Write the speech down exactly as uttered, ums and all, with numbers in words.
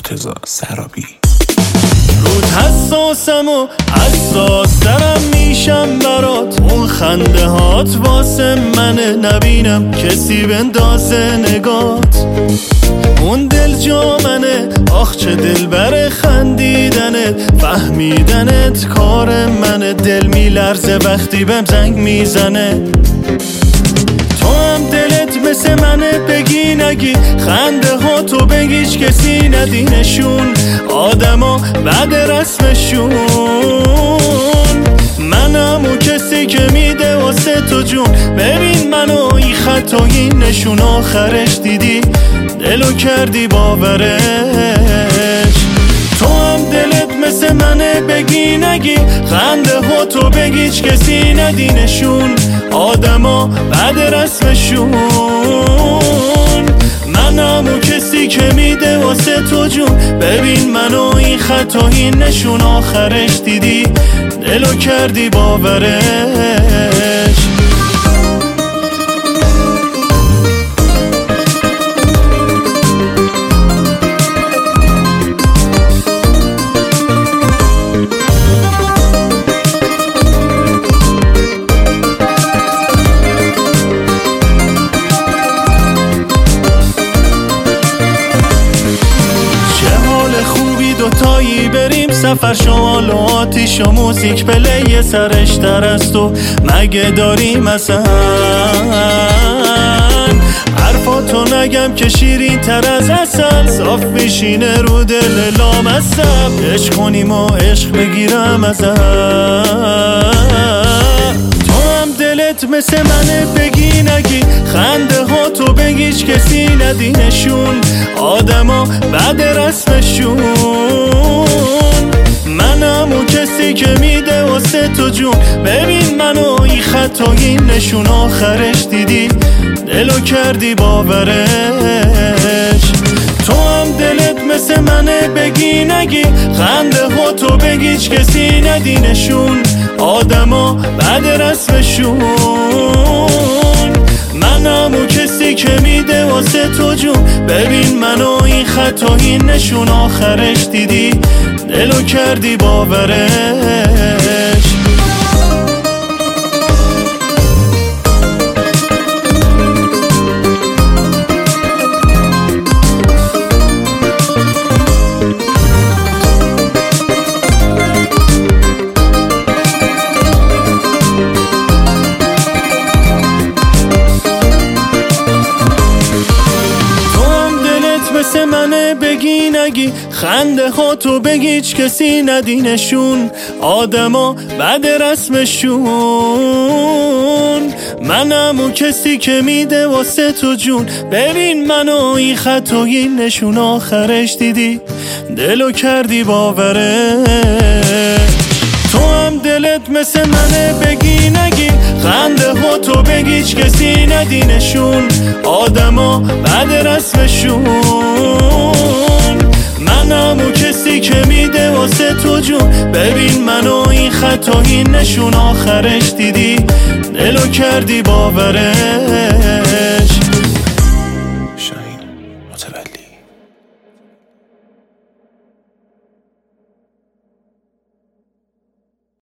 مرتضی سرابی. رود حساسم و حساس ترم میشم برات، اون خنده هات واسه منه، نبینم کسی بندازه نگات. اون دل جا منه، آخ چه دل بره خندیدنت، فهمیدنت کار منه، دل میلرزه وقتی بهم زنگ میزنه. تو هم دلت مثل منه، بگی نگی خنده ها تو بگیش کسی ندینشون، آدما بعد رسمشون. منم اون کسی که میده واسه تو جون، ببین منو این خط و این نشون، آخرش دیدی دلو کردی باورش. تو هم دلت مثل منه، بگی نگی خنده ها تو بگیش کسی ندینشون، آدما بعد رسمشون. منم اون کسی که میده واسه تو جون، ببین منو این خط و این نشون، آخرش دیدی دلو کردی باورش. دوتایی بریم سفر، شمال و آتیش و موزیک پلی سرش تر است و مگه داریم اصلا؟ حرفاتو نگم که شیرین تر از عسل، صاف میشینه رو دل لامصب، عشق کنیم و عشق بگیرم ازت. تو هم دلت مثل منه، بگی نگی خنده ها تو بگیش کسی ندینشون، آدما بعد رسمشون. منم اون کسی که میده واسه تو جون، ببین منو این خط و این نشون، آخرش دیدی دلو کردی باورش. تو هم دلت مثل منه، بگی نگی خنده ها تو بگیش کسی ندینشون، آدما بعد رسمشون. منم اون کسی که میده واسه تو جون، ببین منو این خط و این نشون، آخرش دیدی دلو کردی باورش. مثل منه، بگی نگی خنده ها تو بگیش کسی ندینشون، آدما بعد رسمشون. منم اون کسی که میده واسه تو جون، ببین منو این خط و این نشون، آخرش دیدی دلو کردی باوره. تو هم دلت مثل منه، بگی نگی خنده ها تو بگیش کسی ندینشون، آدما بعد رسمشون. منم اون کسی که میده واسه تو جون، ببین منو این خط و این نشون، آخرش دیدی دلو کردی باوره.